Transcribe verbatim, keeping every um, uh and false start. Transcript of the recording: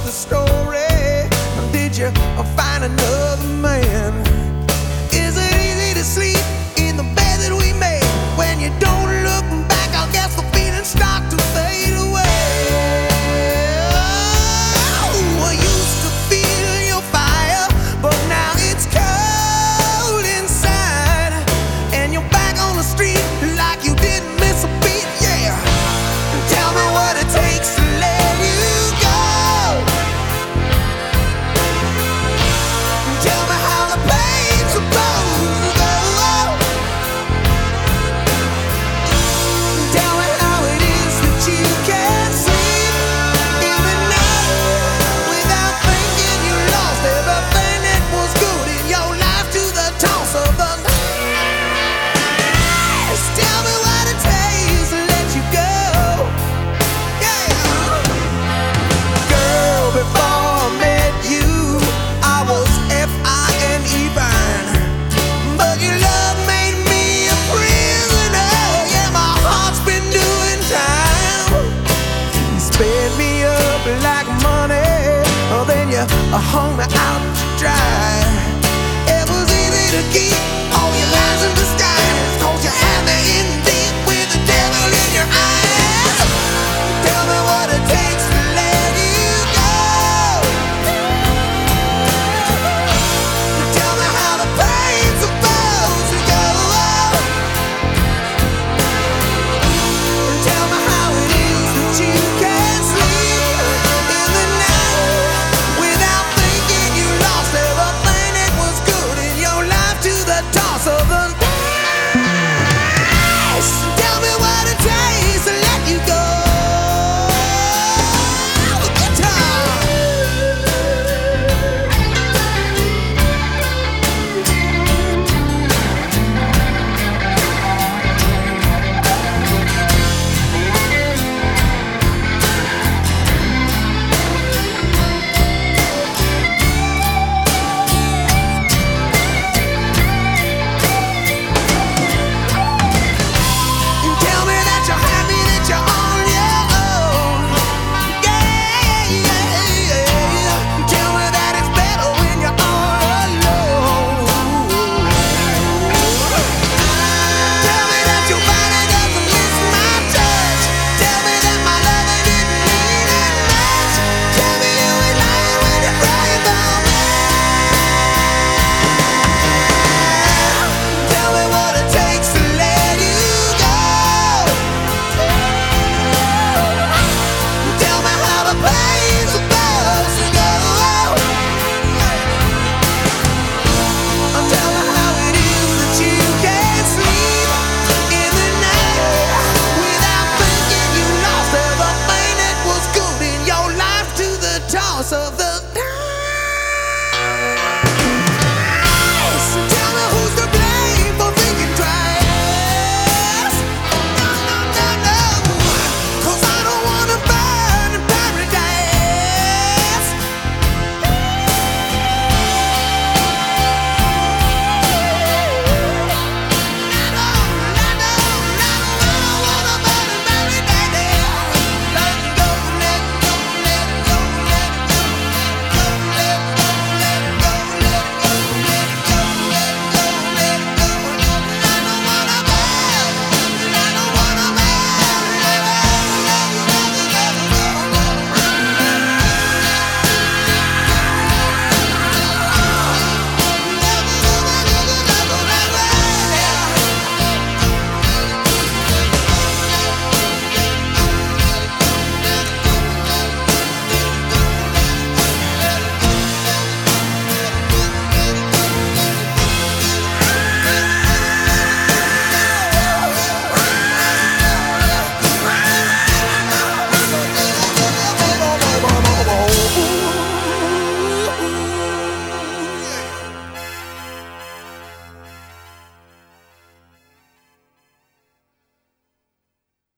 the story? Did you find another man? Is it easy to sleep in the bed that we made? When you don't look back, I guess the feelings start to fade away. Oh, I used to feel your fire, but now it's cold inside, and you're back on the street like you didn't miss a beat. Yeah, tell me what it takes to let you go. Tell me how the pain's supposed to go. Tell me how it is that you can sleep in the night without thinking you lost everything that was good in your life to the toss of the night. Tell me what it takes to let you go. Yeah, girl, before I met you, I was F I N E fine, but your love made me a prisoner. Yeah, my heart's been doing time. You sped me up like money, oh, then you hung me out to dry. It was easy to keep